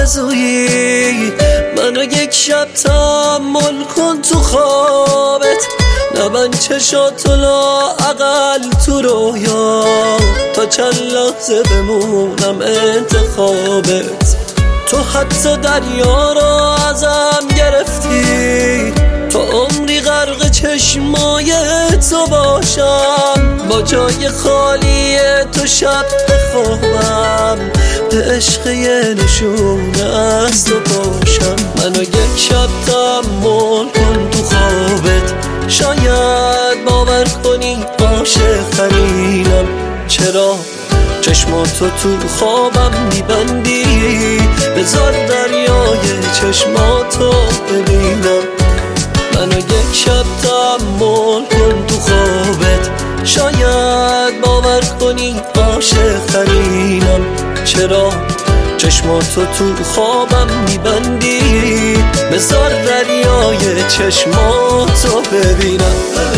آرزویی، منو یک شب تحمل کن تو خوابت، نبند چشاتو لااقل تو رویا، تا چند لحظه بمونم انتخابت. تو حتی دریا را ازم گرفتی، تو عمری غرق چشمای تو باشم، با جای خالی تو شب بخوابم، به عشق یه نشونه از تو باشم. منو یک شب تحمل کن تو خوابت، شاید باور کنی عاشق ترینم. چرا چشماتو تو خوابم میبندی؟ بذار دریای چشماتو ببینم. منو یک شب تحمل کن تو خوابت، شاید باور کنی عاشق ترینم. چرا چشماتو تو خوابم میبندی؟ بذار دریای چشماتو ببینم.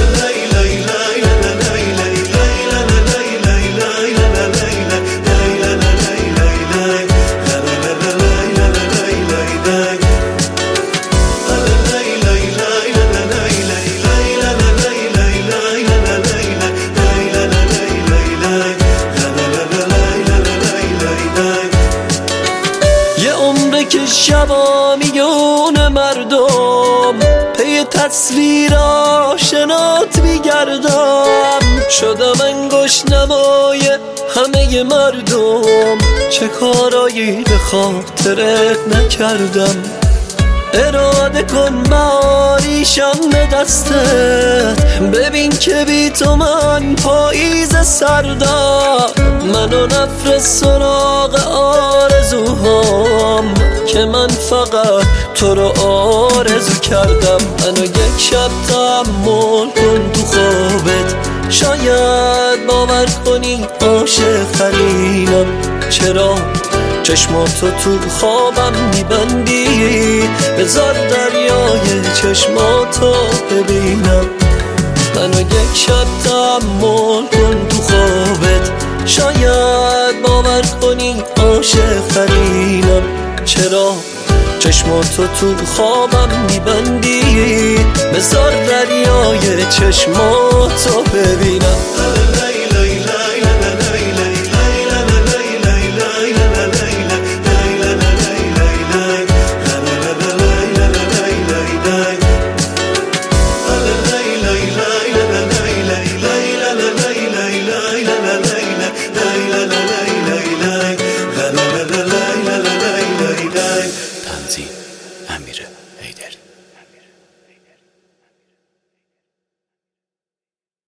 که شبا میون مردم پی تصویر آشنات میگردم، شدم انگشت نمای همه مردم، چه کارایی به خاطرت نکردم. اراده کن بهاریشم به دستت، ببین که بی تو من پاییز سردم. منو نفرست سراغ آرزوهام، که من فقط تو رو آرزو کردم. منو یک شب تحمل کن تو خوابت، شاید باور کنی عاشق ترینم. چرا چشماتو تو خوابم میبندی؟ بذار دریای چشماتو ببینم. منو یک شب تحمل کن تو خوابت، شاید باور کنی عاشق ترینم. چرا چشماتو تو خوابم میبندی؟ بذار دریای چشماتو ببینم. تنظیم: امیر حیدری.